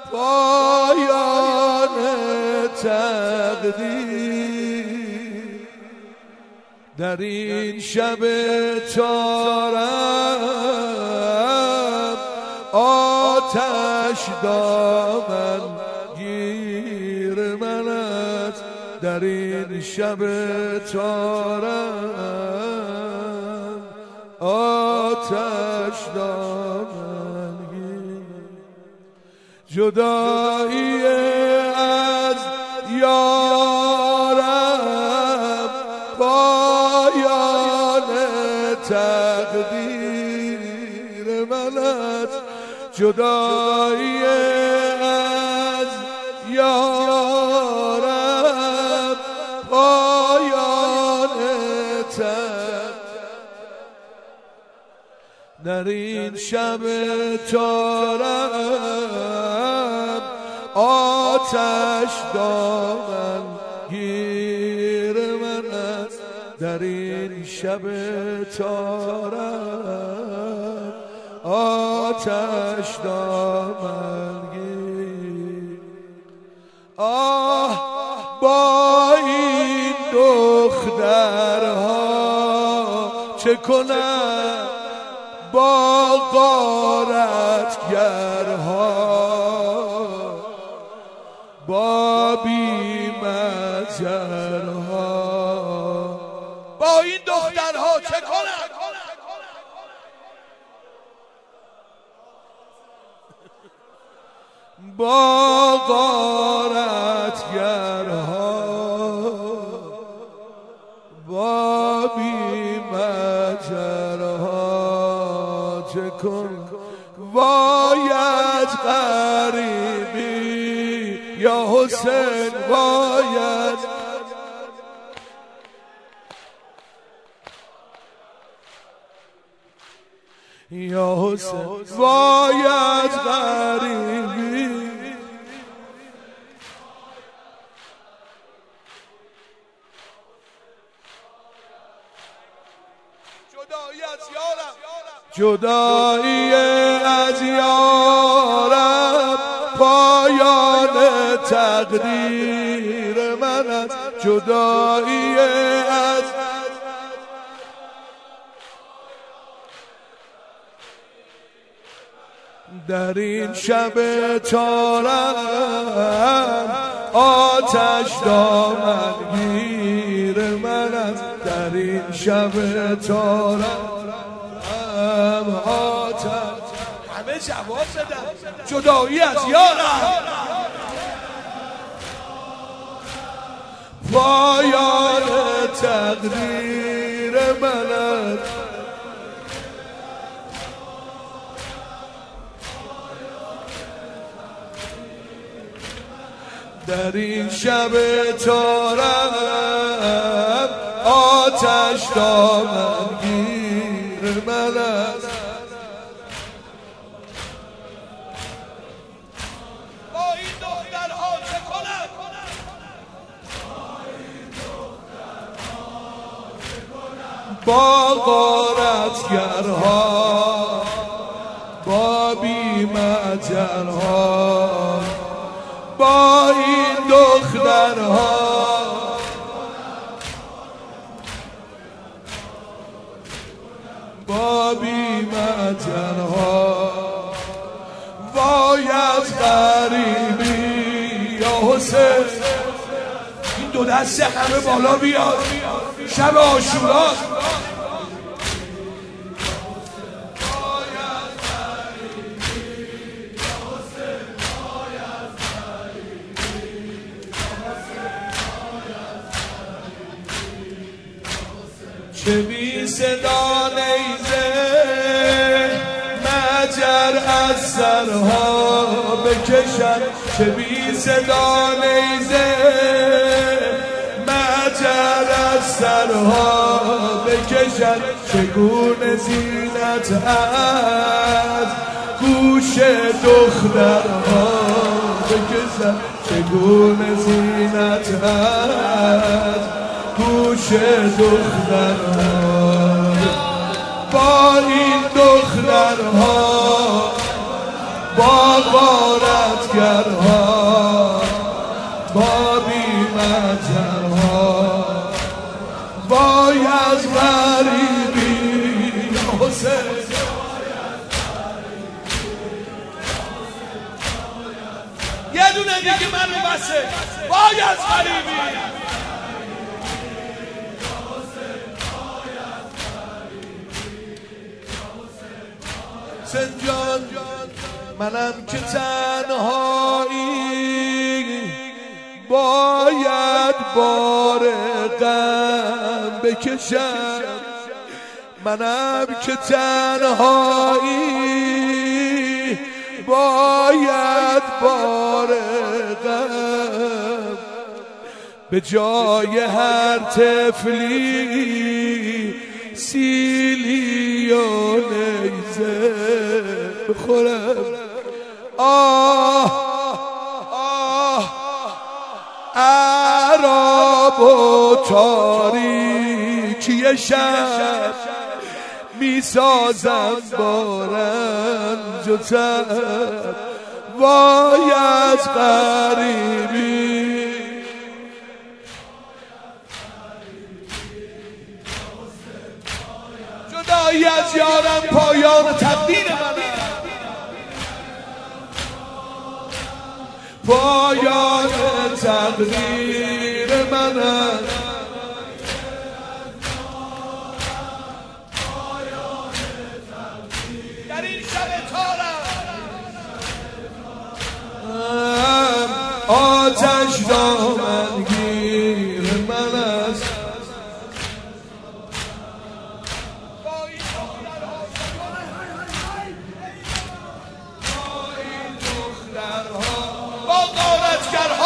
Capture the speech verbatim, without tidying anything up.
پایان تقدیر در این شب تارم آتش دامن گیر منت در این شب تارم آتش دامن گیر جدایی از یارم پایان تقدیر منت جدایی از یارم پایان تقدیر در این شب تارم آتش دامن گیر منت در این شب تارم آتش دامن گیر آه با این دخترها چه کنم با غارتگرها با بی‌مجرها با این دخترها چه کنم با غارتگرها با بی‌مجرها چه کنم باید غریبی یا حسین باید یا حسین باید غریبی جدایی از یارم جدایی از یارم پایان تقدیر منت جدایی از در این شب تارم آتش دامن گیر منت در این شب تارم آتش همه جواب بدن جدایی از یارم پایان تقدیر منت در این شب تارم آتش دامن گیر منت با این دخترها چه کنم با غارتگرها با بی‌مجرها با این دخترها با بی‌مجرها وای از غریبی یا حسین این دو دست همه بالا بیاد شب عاشورا چه بی صدا نیزه مجر از سرها بکشد چه بی صدا نیزه مجر از سرها بکشد چگونه زینت از گوش دخترها بکشد چگونه زینت از گوش دخترها با این دخترها با غارتگرها یه دونه دیگه منو بسه وای از غریبی سنجان منم که تنهایی باید بار غم بکشم منم که تنهایی باید بار غم به جای هر طفلی سیلی و نیزه بخورم آه آه عرب و تاریکی شب می سازم با رنج و تب وای از غریبی جدایی از یارم پایان تقدیر منه پایان تقدیر منه در این شب تارم آتش دامنگیر من است با غارتگرها